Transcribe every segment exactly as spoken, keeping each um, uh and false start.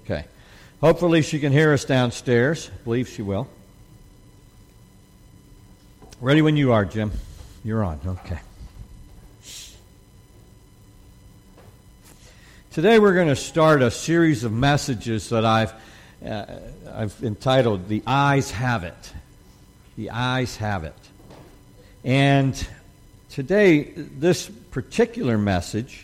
Okay. Hopefully she can hear us downstairs. I believe she will. Ready when you are, Jim. You're on. Okay. Today we're going to start a series of messages that I've uh, I've entitled "The Eyes Have It." The Eyes Have It. And today, this particular message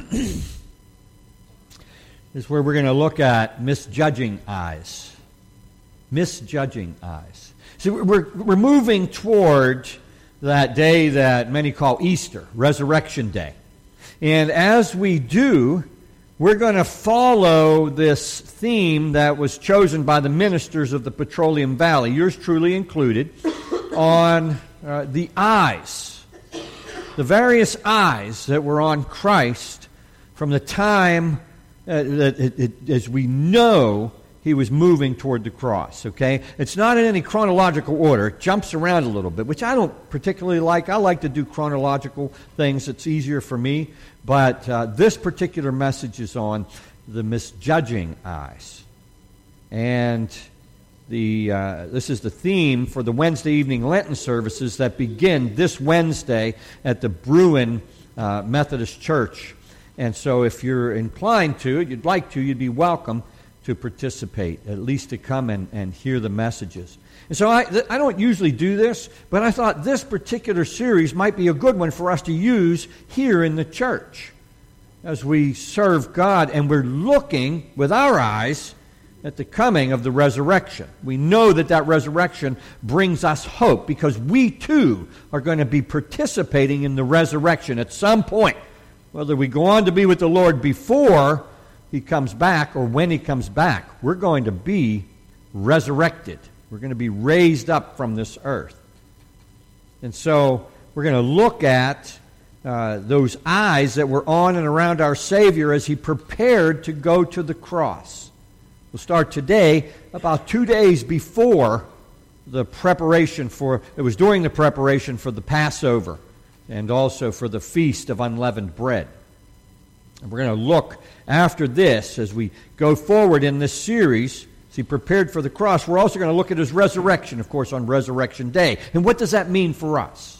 is where we're going to look at misjudging eyes. Misjudging eyes. So we're, we're moving toward that day that many call Easter, Resurrection Day. And as we do, we're going to follow this theme that was chosen by the ministers of the Petroleum Valley, yours truly included, on uh, the eyes, the various eyes that were on Christ from the time uh, that it, it, as we know he was moving toward the cross, okay? It's not in any chronological order. It jumps around a little bit, which I don't particularly like. I like to do chronological things. It's easier for me. But uh, this particular message is on the misjudging eyes. And the uh, this is the theme for the Wednesday evening Lenten services that begin this Wednesday at the Bruin uh, Methodist Church. And so if you're inclined to, you'd like to, you'd be welcome to participate, at least to come and, and hear the messages. And so I, th- I don't usually do this, but I thought this particular series might be a good one for us to use here in the church as we serve God and we're looking with our eyes at the coming of the resurrection. We know that that resurrection brings us hope because we too are going to be participating in the resurrection at some point, whether we go on to be with the Lord before he comes back or when he comes back. We're going to be resurrected. We're going to be raised up from this earth. And so we're going to look at uh, those eyes that were on and around our Savior as he prepared to go to the cross. We'll start today about two days before the preparation for, it was during the preparation for the Passover and also for the Feast of Unleavened Bread. And we're going to look after this as we go forward in this series. As he prepared for the cross, we're also going to look at his resurrection, of course, on Resurrection Day. And what does that mean for us?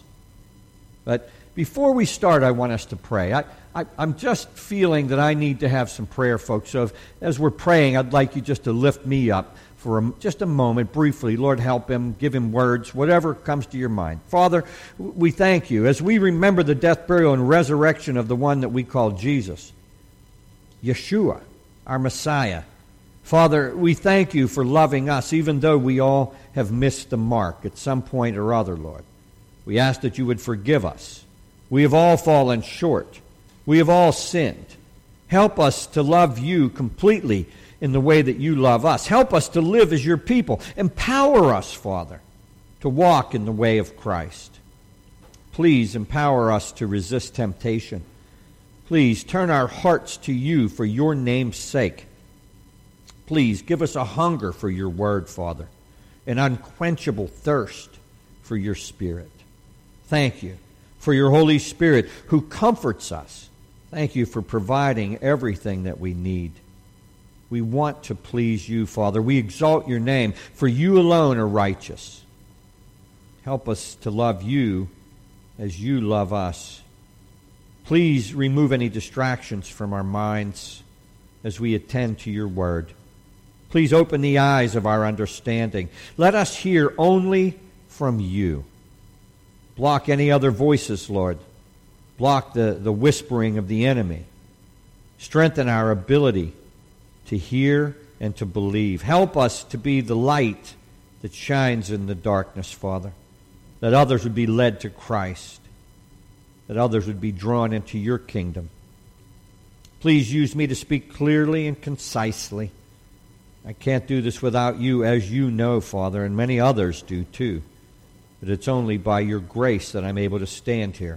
But before we start, I want us to pray. I, I, I'm just feeling that I need to have some prayer, folks. So if, as we're praying, I'd like you just to lift me up for a, just a moment, briefly. Lord, help him, give him words, whatever comes to your mind. Father, we thank you. As we remember the death, burial, and resurrection of the one that we call Jesus, Yeshua, our Messiah, Father, we thank you for loving us, even though we all have missed the mark at some point or other, Lord. We ask that you would forgive us. We have all fallen short. We have all sinned. Help us to love you completely in the way that you love us. Help us to live as your people. Empower us, Father, to walk in the way of Christ. Please empower us to resist temptation. Please turn our hearts to you for your name's sake. Please give us a hunger for your word, Father, an unquenchable thirst for your Spirit. Thank you for your Holy Spirit who comforts us. Thank you for providing everything that we need. We want to please you, Father. We exalt your name, for you alone are righteous. Help us to love you as you love us. Please remove any distractions from our minds as we attend to your word. Please open the eyes of our understanding. Let us hear only from you. Block any other voices, Lord. Block the, the whispering of the enemy. Strengthen our ability to hear and to believe. Help us to be the light that shines in the darkness, Father, that others would be led to Christ, that others would be drawn into your kingdom. Please use me to speak clearly and concisely. I can't do this without you, as you know, Father, and many others do too. But it's only by your grace that I'm able to stand here.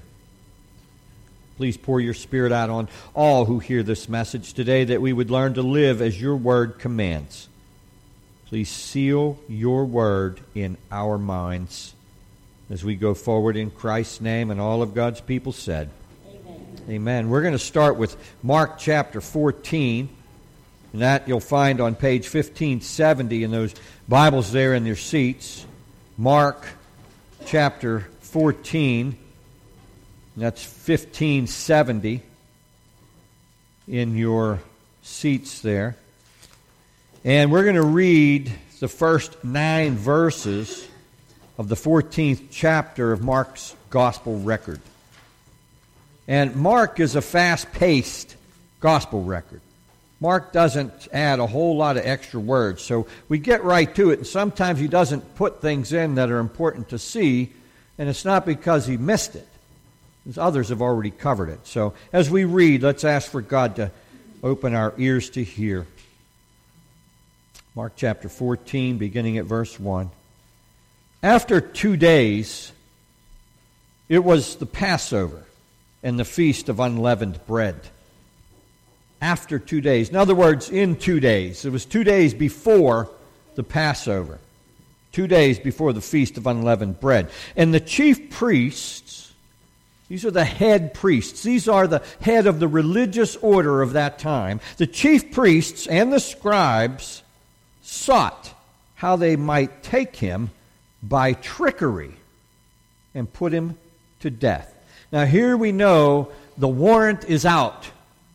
Please pour your Spirit out on all who hear this message today, that we would learn to live as your word commands. Please seal your word in our minds as we go forward in Christ's name, and all of God's people said, Amen. Amen. We're going to start with Mark chapter fourteen. And that you'll find on page fifteen seventy in those Bibles there in your seats. Mark chapter fourteen. That's fifteen seventy in your seats there. And we're going to read the first nine verses of the fourteenth chapter of Mark's gospel record. And Mark is a fast-paced gospel record. Mark doesn't add a whole lot of extra words, so we get right to it. And sometimes he doesn't put things in that are important to see, and it's not because he missed it, because others have already covered it. So as we read, let's ask for God to open our ears to hear. Mark chapter fourteen, beginning at verse one. After two days, it was the Passover and the Feast of Unleavened Bread. After two days. In other words, in two days. It was two days before the Passover. Two days before the Feast of Unleavened Bread. And the chief priests, these are the head priests. These are the head of the religious order of that time. The chief priests and the scribes sought how they might take him by trickery and put him to death. Now here we know the warrant is out.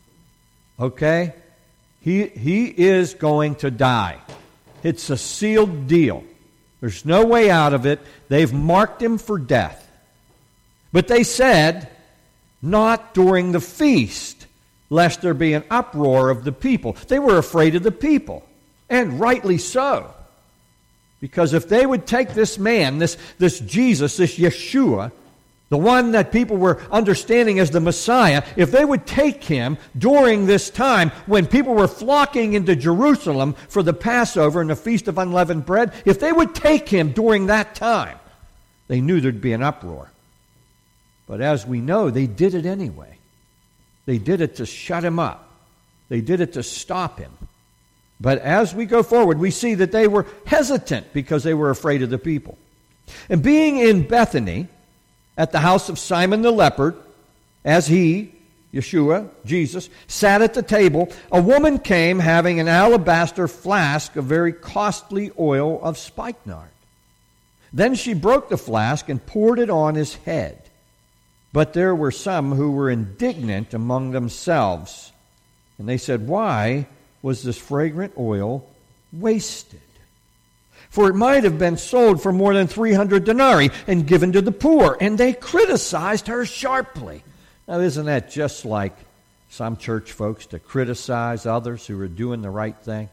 Okay? He, he is going to die. It's a sealed deal. There's no way out of it. They've marked him for death. But they said, not during the feast, lest there be an uproar of the people. They were afraid of the people, and rightly so. Because if they would take this man, this, this Jesus, this Yeshua, the one that people were understanding as the Messiah, if they would take him during this time when people were flocking into Jerusalem for the Passover and the Feast of Unleavened Bread, if they would take him during that time, they knew there'd be an uproar. But as we know, they did it anyway. They did it to shut him up. They did it to stop him. But as we go forward, we see that they were hesitant because they were afraid of the people. And being in Bethany, at the house of Simon the leper, as he, Yeshua, Jesus, sat at the table, a woman came having an alabaster flask of very costly oil of spikenard. Then she broke the flask and poured it on his head. But there were some who were indignant among themselves, and they said, "Why was this fragrant oil wasted? For it might have been sold for more than three hundred denarii and given to the poor." And they criticized her sharply. Now, isn't that just like some church folks to criticize others who are doing the right thing?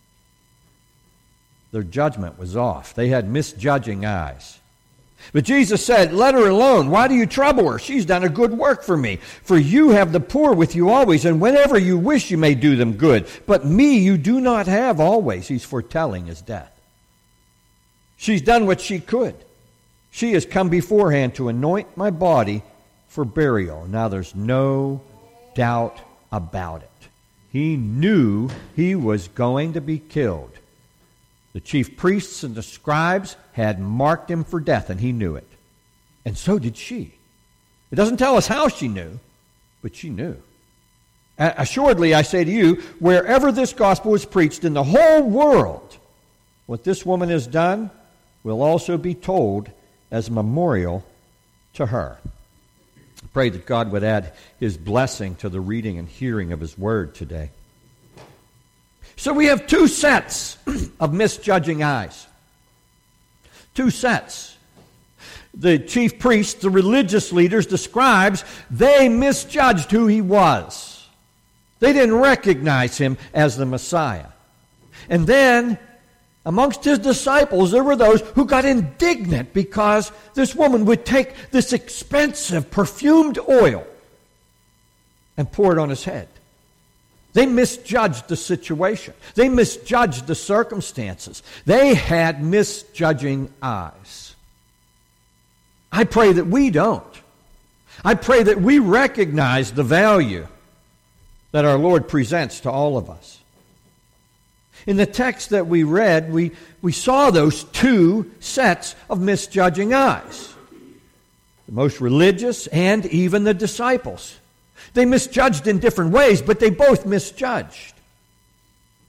Their judgment was off. They had misjudging eyes. But Jesus said, "Let her alone. Why do you trouble her? She's done a good work for me. For you have the poor with you always, and whenever you wish you may do them good. But me you do not have always." He's foretelling his death. She's done what she could. She has come beforehand to anoint my body for burial. Now there's no doubt about it. He knew he was going to be killed. The chief priests and the scribes had marked him for death, and he knew it. And so did she. It doesn't tell us how she knew, but she knew. Assuredly, I say to you, wherever this gospel is preached in the whole world, what this woman has done will also be told as a memorial to her. I pray that God would add his blessing to the reading and hearing of his word today. So we have two sets of misjudging eyes. Two sets. The chief priests, the religious leaders, the scribes, they misjudged who he was. They didn't recognize him as the Messiah. And then, amongst his disciples, there were those who got indignant because this woman would take this expensive perfumed oil and pour it on his head. They misjudged the situation. They misjudged the circumstances. They had misjudging eyes. I pray that we don't. I pray that we recognize the value that our Lord presents to all of us. In the text that we read, we, we saw those two sets of misjudging eyes. The most religious and even the disciples. They misjudged in different ways, but they both misjudged.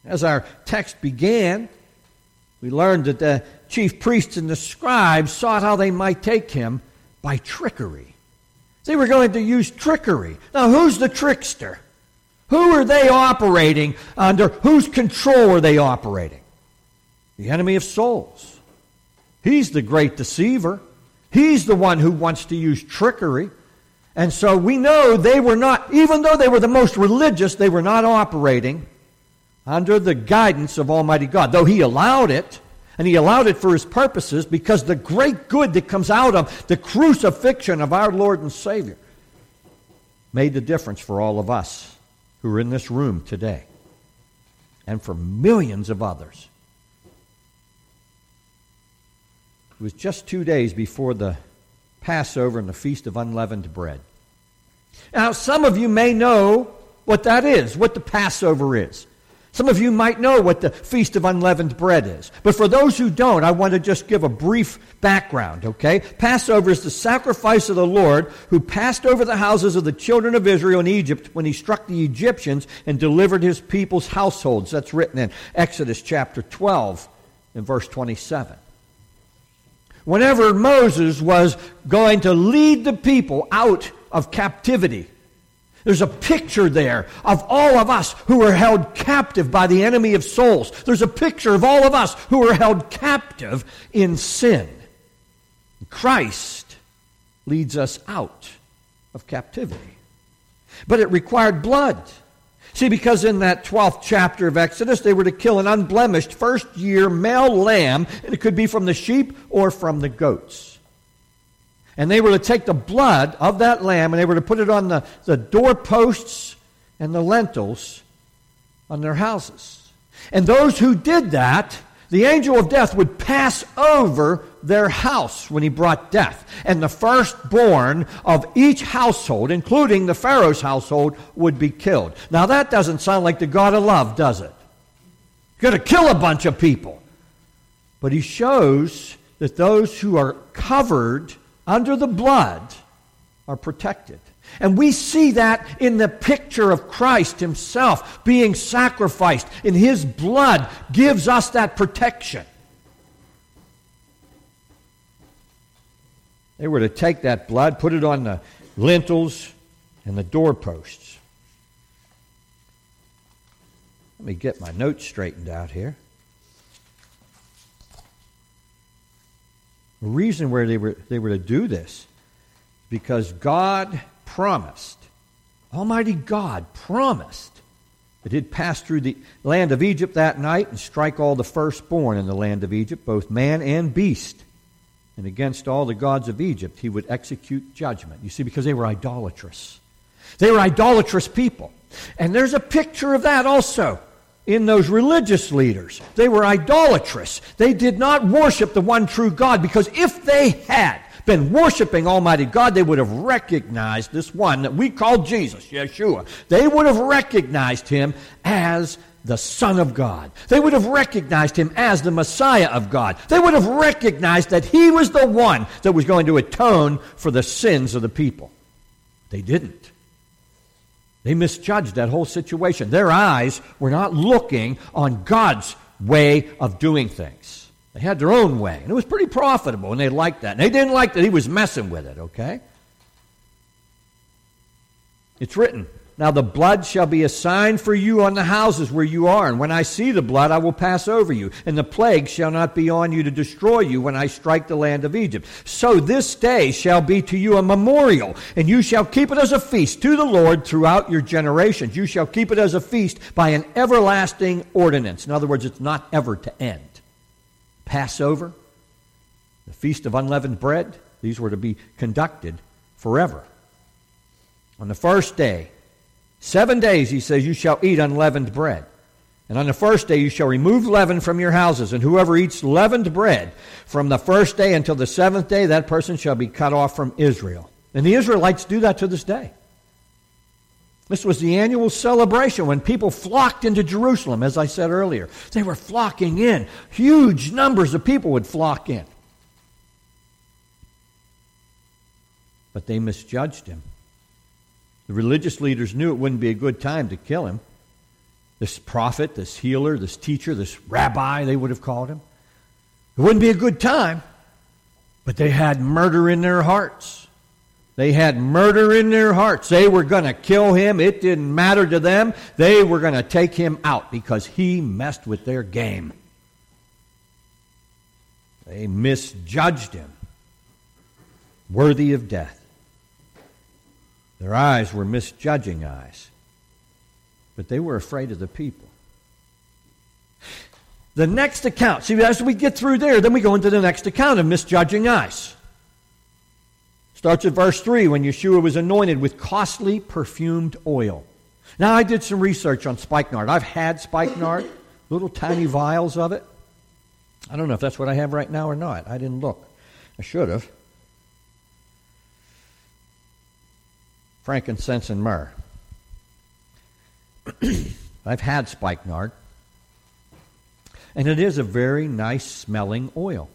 As our text began, we learned that the chief priests and the scribes sought how they might take him by trickery. They were going to use trickery. Now, who's the trickster? Who are they operating under? Whose control are they operating? The enemy of souls. He's the great deceiver. He's the one who wants to use trickery. And so we know they were not, even though they were the most religious, they were not operating under the guidance of Almighty God. Though He allowed it, and He allowed it for His purposes, because the great good that comes out of the crucifixion of our Lord and Savior made the difference for all of us who are in this room today, and for millions of others. It was just two days before the Passover and the Feast of Unleavened Bread. Now, some of you may know what that is, what the Passover is. Some of you might know what the Feast of Unleavened Bread is. But for those who don't, I want to just give a brief background, okay? Passover is the sacrifice of the Lord who passed over the houses of the children of Israel in Egypt when He struck the Egyptians and delivered His people's households. That's written in Exodus chapter twelve and verse twenty-seven. Whenever Moses was going to lead the people out of captivity, there's a picture there of all of us who are held captive by the enemy of souls. There's a picture of all of us who are held captive in sin. Christ leads us out of captivity. But it required blood. See, because in that twelfth chapter of Exodus, they were to kill an unblemished first-year male lamb, and it could be from the sheep or from the goats. And they were to take the blood of that lamb and they were to put it on the, the doorposts and the lintels on their houses. And those who did that, the angel of death would pass over their house when he brought death. And the firstborn of each household, including the Pharaoh's household, would be killed. Now that doesn't sound like the God of love, does it? You're going to kill a bunch of people. But he shows that those who are covered under the blood are protected. And we see that in the picture of Christ Himself being sacrificed. In His blood gives us that protection. They were to take that blood, put it on the lintels and the doorposts. Let me get my notes straightened out here. The reason where they were they were to do this, because God promised, Almighty God promised, that He'd pass through the land of Egypt that night and strike all the firstborn in the land of Egypt, both man and beast. And against all the gods of Egypt He would execute judgment. You see, because they were idolatrous. They were idolatrous people. And there's a picture of that also in those religious leaders. They were idolatrous. They did not worship the one true God, because if they had been worshiping Almighty God, they would have recognized this one that we call Jesus, Yeshua. They would have recognized Him as the Son of God. They would have recognized Him as the Messiah of God. They would have recognized that He was the one that was going to atone for the sins of the people. They didn't. They misjudged that whole situation. Their eyes were not looking on God's way of doing things. They had their own way, and it was pretty profitable, and they liked that. And they didn't like that He was messing with it, okay? It's written, "Now the blood shall be a sign for you on the houses where you are, and when I see the blood, I will pass over you, and the plague shall not be on you to destroy you when I strike the land of Egypt. So this day shall be to you a memorial, and you shall keep it as a feast to the Lord throughout your generations. You shall keep it as a feast by an everlasting ordinance." In other words, it's not ever to end. Passover, the Feast of Unleavened Bread, these were to be conducted forever. On the first day, Seven days, he says, you shall eat unleavened bread. And on the first day you shall remove leaven from your houses, and whoever eats leavened bread from the first day until the seventh day, that person shall be cut off from Israel. And the Israelites do that to this day. This was the annual celebration when people flocked into Jerusalem, as I said earlier. They were flocking in. Huge numbers of people would flock in. But they misjudged Him. The religious leaders knew it wouldn't be a good time to kill Him. this prophet, this healer, this teacher, this rabbi, they would have called him. It wouldn't be a good time, but they had murder in their hearts. They had murder in their hearts. They were going to kill him. It didn't matter to them. They were going to take him out because he messed with their game. They misjudged him, worthy of death. Their eyes were misjudging eyes, but they were afraid of the people. The next account, see, as we get through there, then we go into the next account of misjudging eyes. Starts at verse three, when Yeshua was anointed with costly perfumed oil. Now, I did some research on spikenard. I've had spikenard, little tiny vials of it. I don't know if that's what I have right now or not. I didn't look. I should have. Frankincense and myrrh. I've had spikenard. And it is a very nice smelling oil.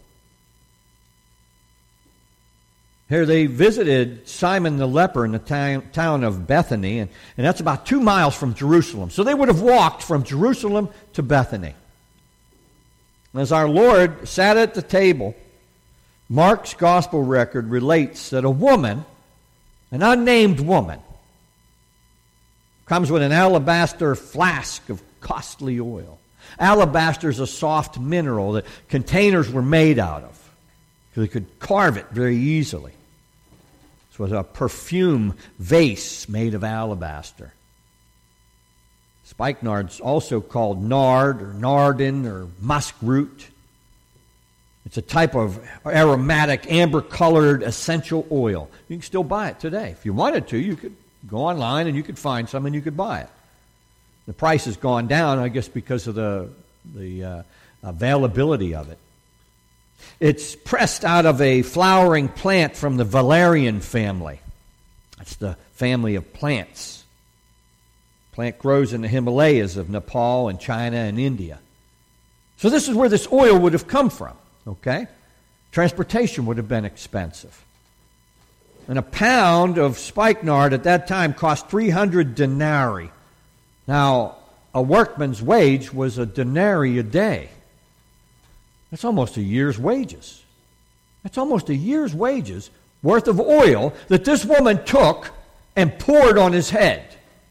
Here they visited Simon the leper in the town, town of Bethany, and, and that's about two miles from Jerusalem. So they would have walked from Jerusalem to Bethany. As our Lord sat at the table, Mark's gospel record relates that a woman, an unnamed woman, comes with an alabaster flask of costly oil. Alabaster is a soft mineral that containers were made out of. They could carve it very easily. This was a perfume vase made of alabaster. Spikenard's also called nard or nardin or musk root. It's a type of aromatic, amber-colored essential oil. You can still buy it today. If you wanted to, you could go online and you could find some and you could buy it. The price has gone down, I guess, because of the, the uh, availability of it. It's pressed out of a flowering plant from the valerian family. That's the family of plants. The plant grows in the Himalayas of Nepal and China and India. So this is where this oil would have come from, okay? Transportation would have been expensive. And a pound of spikenard at that time cost three hundred denarii. Now, a workman's wage was a denarii a day. That's almost a year's wages. That's almost a year's wages worth of oil that this woman took and poured on his head.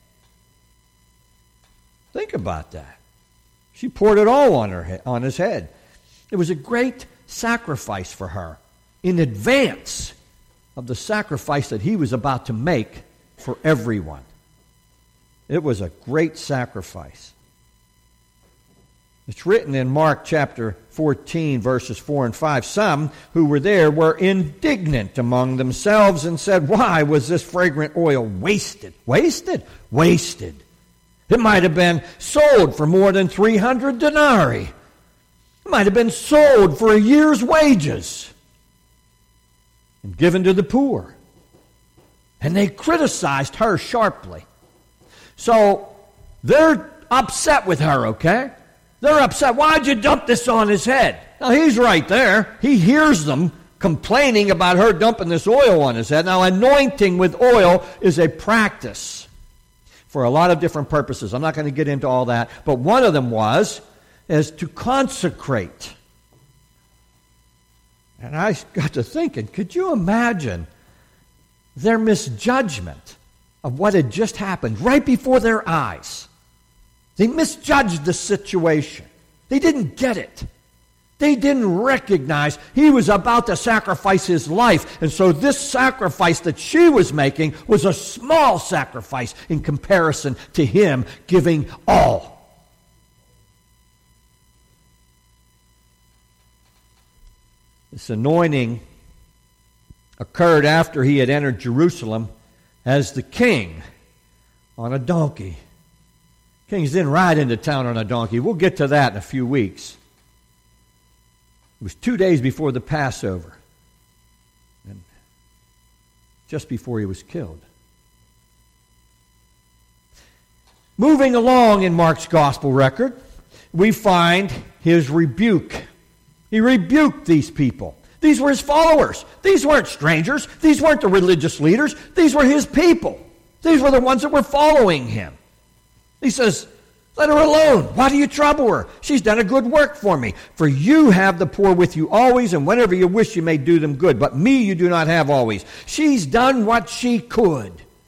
Think about that. She poured it all on her he- on his head. It was a great sacrifice for her in advance of the sacrifice that he was about to make for everyone. It was a great sacrifice. It's written in Mark chapter fourteen, verses four and five. Some who were there were indignant among themselves and said, "Why was this fragrant oil wasted?" Wasted? Wasted. It might have been sold for more than three hundred denarii. It might have been sold for a year's wages and given to the poor. And they criticized her sharply. So they're upset with her, okay? They're upset. Why'd you dump this on his head? Now, he's right there. He hears them complaining about her dumping this oil on his head. Now, anointing with oil is a practice for a lot of different purposes. I'm not going to get into all that. But one of them was, is to consecrate. And I got to thinking, could you imagine their misjudgment of what had just happened right before their eyes? They misjudged the situation. They didn't get it. They didn't recognize he was about to sacrifice his life. And so this sacrifice that she was making was a small sacrifice in comparison to him giving all. This anointing occurred after he had entered Jerusalem as the king on a donkey. Kings didn't ride into town on a donkey. We'll get to that in a few weeks. It was two days before the Passover, and just before he was killed. Moving along in Mark's gospel record, we find his rebuke. He rebuked these people. These were his followers. These weren't strangers. These weren't the religious leaders. These were his people. These were the ones that were following him. He says, Let her alone. Why do you trouble her? She's done a good work for me. For you have the poor with you always, and whenever you wish you may do them good. But me you do not have always. She's done what she could.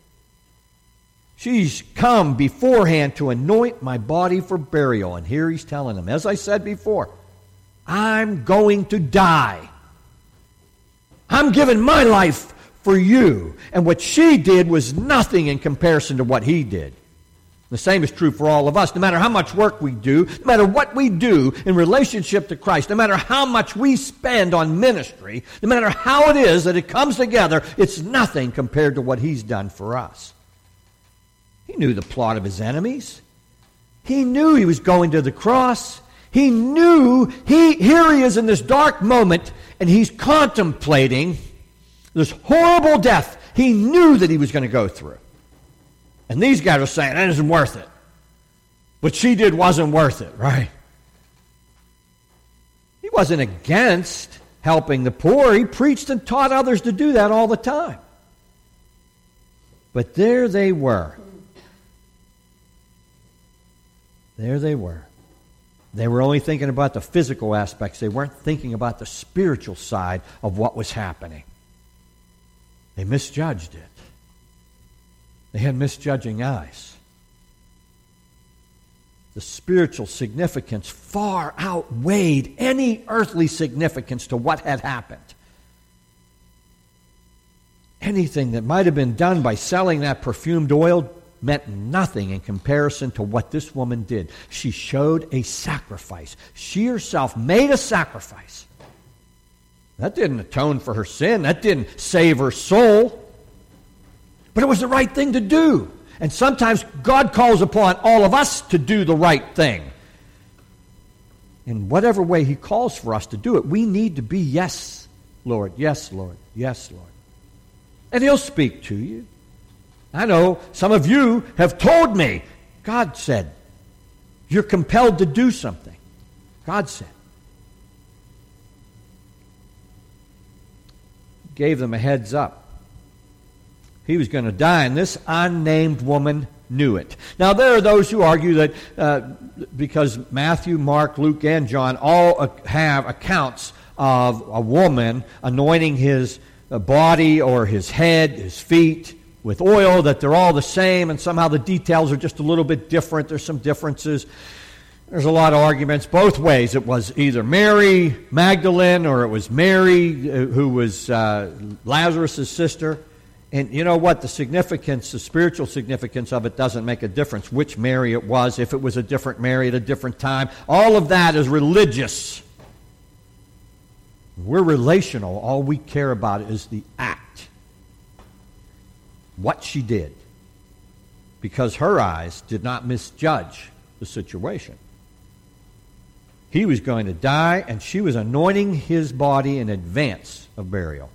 She's come beforehand to anoint my body for burial. And here he's telling them, as I said before, I'm going to die. I'm giving my life for you. And what she did was nothing in comparison to what he did. The same is true for all of us. No matter how much work we do, no matter what we do in relationship to Christ, no matter how much we spend on ministry, no matter how it is that it comes together, it's nothing compared to what he's done for us. He knew the plot of his enemies. He knew he was going to the cross. He knew, he here he is in this dark moment, and he's contemplating this horrible death he knew that he was going to go through. And these guys are saying, that isn't worth it. What she did wasn't worth it, right? He wasn't against helping the poor. He preached and taught others to do that all the time. But there they were. There they were. They were only thinking about the physical aspects. They weren't thinking about the spiritual side of what was happening. They misjudged it. They had misjudging eyes. The spiritual significance far outweighed any earthly significance to what had happened. Anything that might have been done by selling that perfumed oil meant nothing in comparison to what this woman did. She showed a sacrifice. She herself made a sacrifice. That didn't atone for her sin. That didn't save her soul. But it was the right thing to do. And sometimes God calls upon all of us to do the right thing. In whatever way he calls for us to do it, we need to be, yes, Lord, yes, Lord, yes, Lord. And he'll speak to you. I know some of you have told me, God said, you're compelled to do something. God said. Gave them a heads up. He was going to die, and this unnamed woman knew it. Now, there are those who argue that uh, because Matthew, Mark, Luke, and John all have accounts of a woman anointing his body or his head, his feet, with oil, that they're all the same, and somehow the details are just a little bit different. There's some differences. There's a lot of arguments both ways. It was either Mary Magdalene or it was Mary, who was uh, Lazarus' sister. And you know what? The significance, the spiritual significance of it doesn't make a difference which Mary it was, if it was a different Mary at a different time. All of that is religious. We're relational. All we care about is the act. What she did. Because her eyes did not misjudge the situation. He was going to die, and she was anointing his body in advance of burial.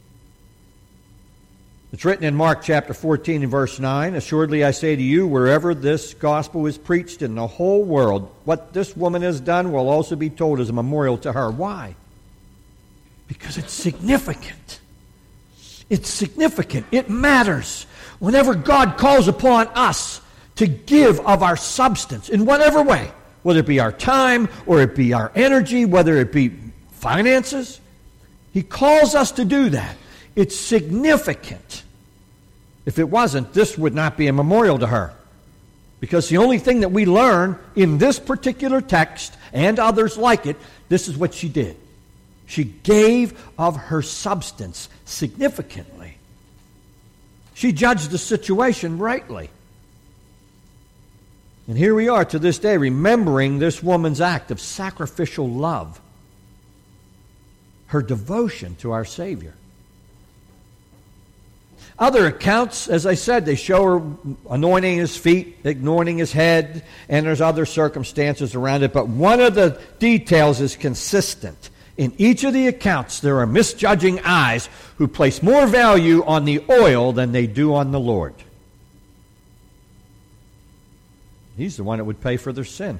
It's written in Mark chapter fourteen and verse nine, assuredly I say to you, wherever this gospel is preached in the whole world, what this woman has done will also be told as a memorial to her. Why? Because it's significant. It's significant. It matters. Whenever God calls upon us to give of our substance in whatever way, whether it be our time or it be our energy, whether it be finances, he calls us to do that. It's significant. If it wasn't, this would not be a memorial to her. Because the only thing that we learn in this particular text and others like it, this is what she did. She gave of her substance significantly. She judged the situation rightly. And here we are to this day remembering this woman's act of sacrificial love. Her devotion to our Savior. Other accounts, as I said, they show her anointing his feet, anointing his head, and there's other circumstances around it. But one of the details is consistent. In each of the accounts, there are misjudging eyes who place more value on the oil than they do on the Lord. He's the one that would pay for their sin.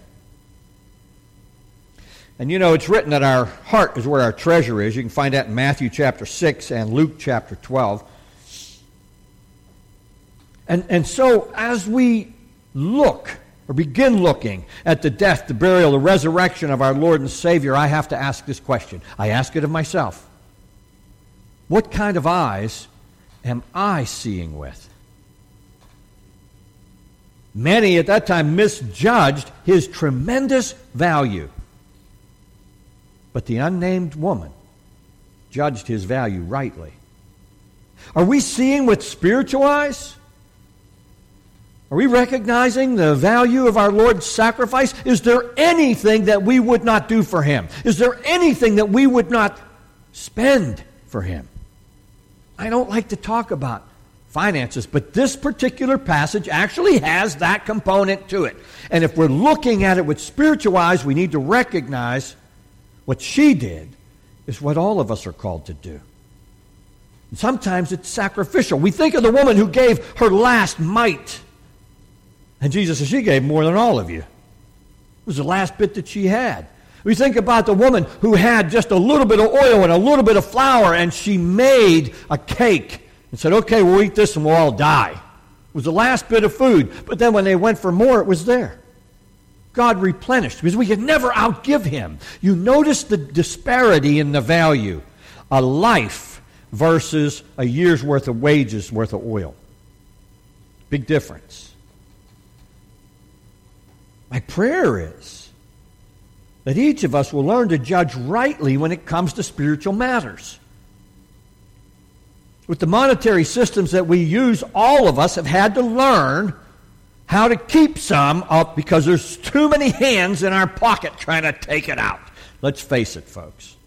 And you know, it's written that our heart is where our treasure is. You can find that in Matthew chapter six and Luke chapter twelve. And, and so, as we look or begin looking at the death, the burial, the resurrection of our Lord and Savior, I have to ask this question. I ask it of myself. What kind of eyes am I seeing with? Many at that time misjudged his tremendous value. But the unnamed woman judged his value rightly. Are we seeing with spiritual eyes? Are we recognizing the value of our Lord's sacrifice? Is there anything that we would not do for him? Is there anything that we would not spend for him? I don't like to talk about finances, but this particular passage actually has that component to it. And if we're looking at it with spiritual eyes, we need to recognize what she did is what all of us are called to do. And sometimes it's sacrificial. We think of the woman who gave her last mite. And Jesus says, she gave more than all of you. It was the last bit that she had. We think about the woman who had just a little bit of oil and a little bit of flour, and she made a cake and said, okay, we'll eat this and we'll all die. It was the last bit of food. But then when they went for more, it was there. God replenished, because we could never outgive him. You notice the disparity in the value. A life versus a year's worth of wages worth of oil. Big difference. My prayer is that each of us will learn to judge rightly when it comes to spiritual matters. With the monetary systems that we use, all of us have had to learn how to keep some up because there's too many hands in our pocket trying to take it out. Let's face it, folks.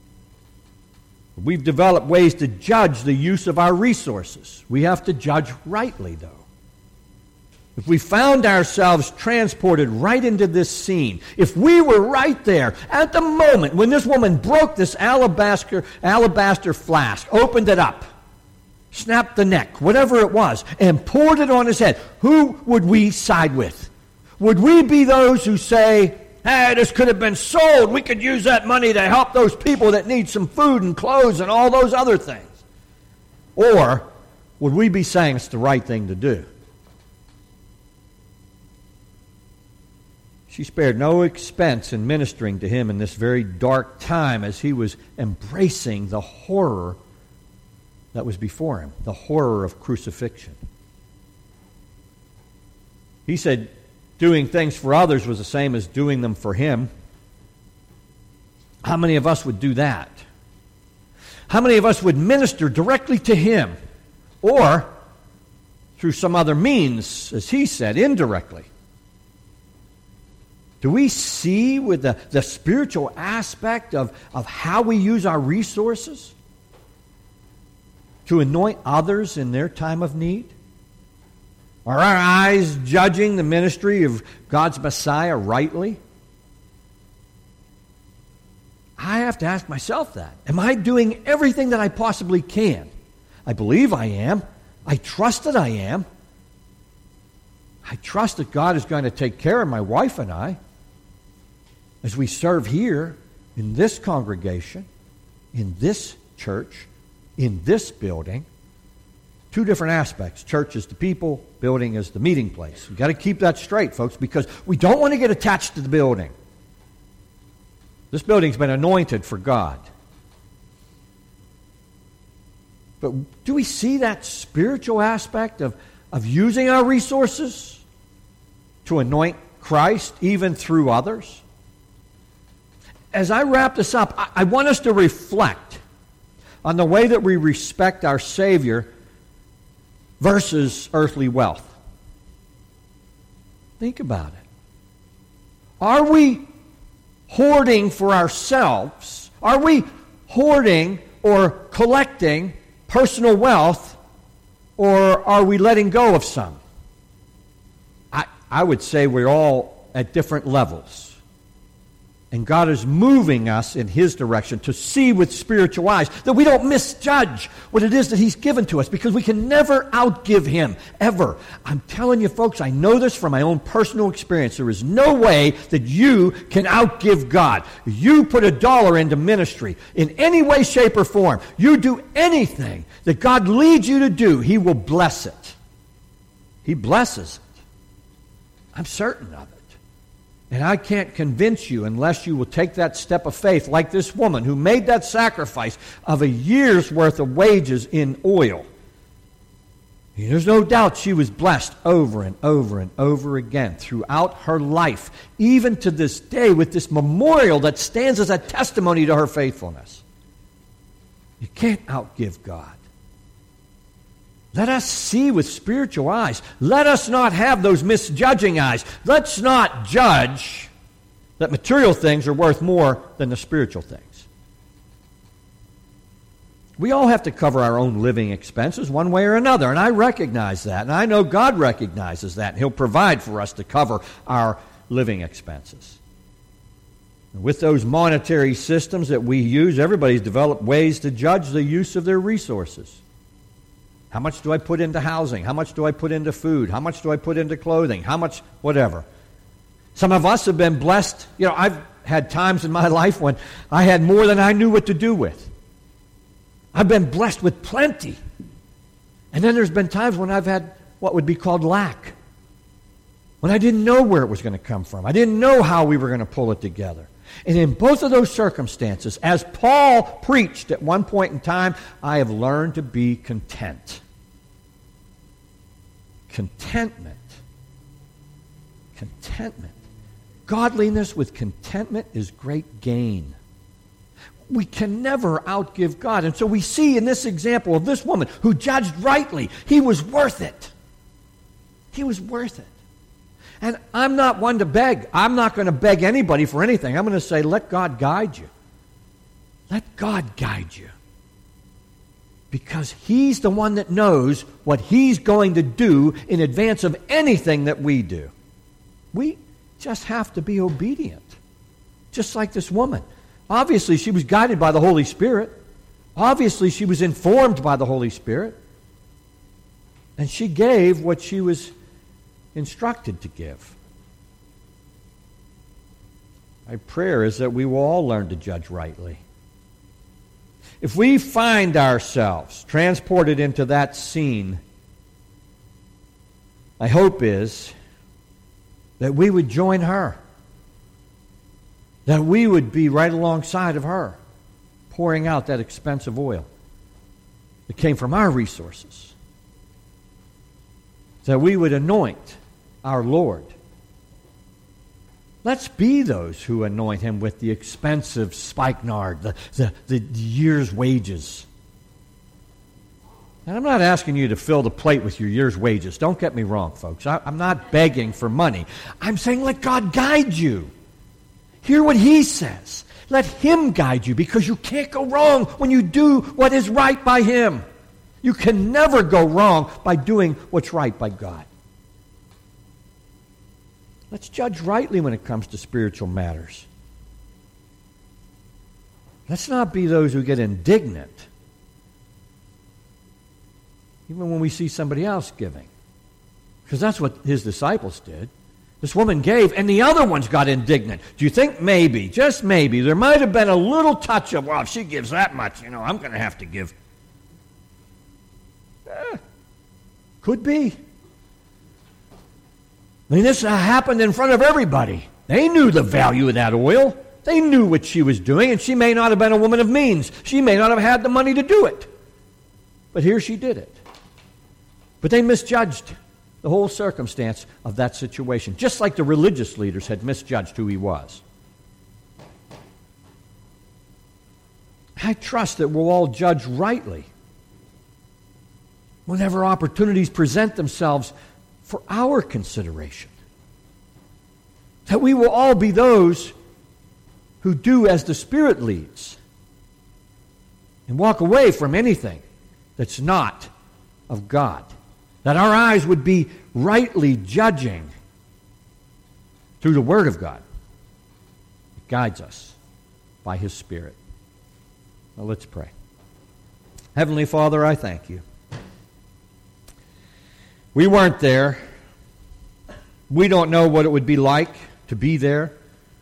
We've developed ways to judge the use of our resources. We have to judge rightly, though. If we found ourselves transported right into this scene, if we were right there at the moment when this woman broke this alabaster, alabaster flask, opened it up, snapped the neck, whatever it was, and poured it on his head, who would we side with? Would we be those who say, hey, this could have been sold. We could use that money to help those people that need some food and clothes and all those other things? Or would we be saying it's the right thing to do? She spared no expense in ministering to him in this very dark time as he was embracing the horror that was before him, the horror of crucifixion. He said doing things for others was the same as doing them for him. How many of us would do that? How many of us would minister directly to him or through some other means, as he said, indirectly? Do we see with the, the spiritual aspect of, of how we use our resources to anoint others in their time of need? Are our eyes judging the ministry of God's Messiah rightly? I have to ask myself that. Am I doing everything that I possibly can? I believe I am. I trust that I am. I trust that God is going to take care of my wife and I as we serve here in this congregation, in this church, in this building. Two different aspects. Church is the people, building is the meeting place. You've got to keep that straight, folks, because we don't want to get attached to the building. This building's been anointed for God. But do we see that spiritual aspect of, of using our resources to anoint Christ, even through others? As I wrap this up, I, I want us to reflect on the way that we respect our Savior versus earthly wealth. Think about it. Are we hoarding for ourselves? Are we hoarding or collecting personal wealth, or are we letting go of some? I, I would say we're all at different levels. And God is moving us in His direction to see with spiritual eyes, that we don't misjudge what it is that He's given to us, because we can never outgive Him, ever. I'm telling you, folks, I know this from my own personal experience. There is no way that you can outgive God. You put a dollar into ministry in any way, shape, or form. You do anything that God leads you to do, He will bless it. He blesses it. I'm certain of it. And I can't convince you unless you will take that step of faith, like this woman who made that sacrifice of a year's worth of wages in oil. There's no doubt she was blessed over and over and over again throughout her life, even to this day, with this memorial that stands as a testimony to her faithfulness. You can't outgive God. Let us see with spiritual eyes. Let us not have those misjudging eyes. Let's not judge that material things are worth more than the spiritual things. We all have to cover our own living expenses one way or another, and I recognize that, and I know God recognizes that, and He'll provide for us to cover our living expenses. And with those monetary systems that we use, everybody's developed ways to judge the use of their resources. How much do I put into housing? How much do I put into food? How much do I put into clothing? How much, whatever. Some of us have been blessed. You know, I've had times in my life when I had more than I knew what to do with. I've been blessed with plenty. And then there's been times when I've had what would be called lack. When I didn't know where it was going to come from. I didn't know how we were going to pull it together. And in both of those circumstances, as Paul preached at one point in time, I have learned to be content. Contentment. Contentment. Godliness with contentment is great gain. We can never outgive God. And so we see in this example of this woman who judged rightly, he was worth it. He was worth it. And I'm not one to beg. I'm not going to beg anybody for anything. I'm going to say, let God guide you. Let God guide you. Because He's the one that knows what He's going to do in advance of anything that we do. We just have to be obedient. Just like this woman. Obviously, she was guided by the Holy Spirit. Obviously, she was informed by the Holy Spirit. And she gave what she was instructed to give. My prayer is that we will all learn to judge rightly. If we find ourselves transported into that scene, my hope is that we would join her. That we would be right alongside of her, pouring out that expensive oil that came from our resources. That we would anoint our Lord. Let's be those who anoint Him with the expensive spikenard, the, the, the year's wages. And I'm not asking you to fill the plate with your year's wages. Don't get me wrong, folks. I, I'm not begging for money. I'm saying let God guide you. Hear what He says. Let Him guide you, because you can't go wrong when you do what is right by Him. You can never go wrong by doing what's right by God. Let's judge rightly when it comes to spiritual matters. Let's not be those who get indignant, even when we see somebody else giving. Because that's what His disciples did. This woman gave, and the other ones got indignant. Do you think maybe, just maybe, there might have been a little touch of, well, if she gives that much, you know, I'm going to have to give. Eh, could be. I mean, this happened in front of everybody. They knew the value of that oil. They knew what she was doing, and she may not have been a woman of means. She may not have had the money to do it. But here she did it. But they misjudged the whole circumstance of that situation, just like the religious leaders had misjudged who he was. I trust that we'll all judge rightly whenever opportunities present themselves for our consideration. That we will all be those who do as the Spirit leads and walk away from anything that's not of God. That our eyes would be rightly judging through the Word of God. It guides us by His Spirit. Now let's pray. Heavenly Father, I thank You. We weren't there. We don't know what it would be like to be there.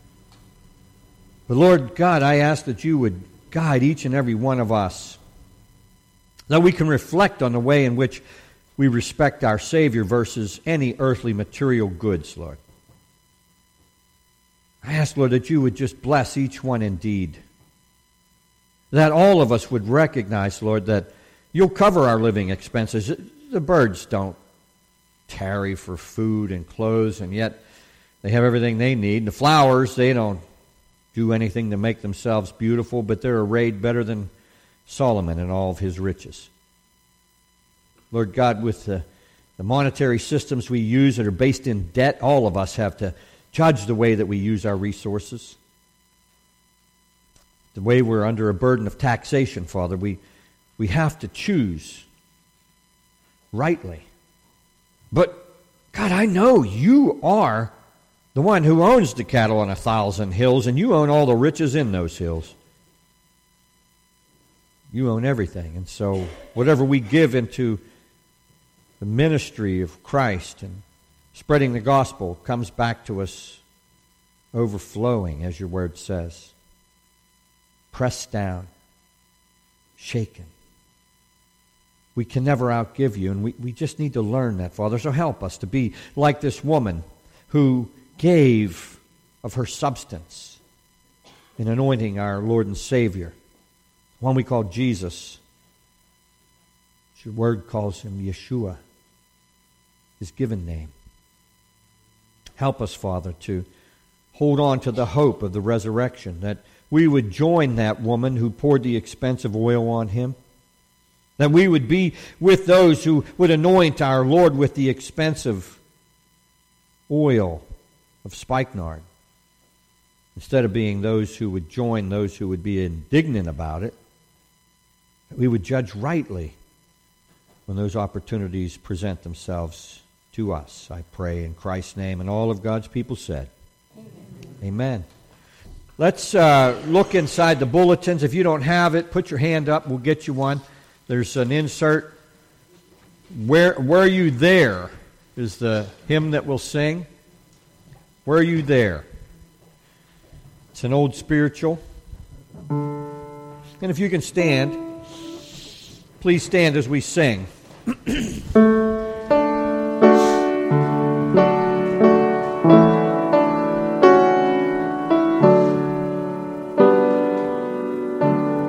But Lord God, I ask that You would guide each and every one of us, that we can reflect on the way in which we respect our Savior versus any earthly material goods, Lord. I ask, Lord, that you would just bless each one indeed. That all of us would recognize, Lord, that you'll cover our living expenses. The birds don't tarry for food and clothes, and yet they have everything they need. The flowers, they don't do anything to make themselves beautiful, but they're arrayed better than Solomon in all of his riches. Lord God, with the, the monetary systems we use that are based in debt, all of us have to judge the way that we use our resources. The way we're under a burden of taxation, Father, we, we have to choose rightly. But, God, I know you are the one who owns the cattle on a thousand hills, and you own all the riches in those hills. You own everything. And so whatever we give into the ministry of Christ and spreading the gospel comes back to us overflowing, as your word says. Pressed down, shaken. We can never outgive you, and we, we just need to learn that, Father. So help us to be like this woman who gave of her substance in anointing our Lord and Savior, one we call Jesus. Your word calls him Yeshua, his given name. Help us, Father, to hold on to the hope of the resurrection, that we would join that woman who poured the expensive oil on him, that we would be with those who would anoint our Lord with the expensive oil of spikenard, instead of being those who would join those who would be indignant about it, that we would judge rightly when those opportunities present themselves to us. I pray in Christ's name, and all of God's people said, Amen. Amen. Let's uh, look inside the bulletins. If you don't have it, put your hand up. We'll get you one. There's an insert. Where, where are you there is the hymn that we'll sing. Where are you there? It's an old spiritual. And if you can stand, please stand as we sing.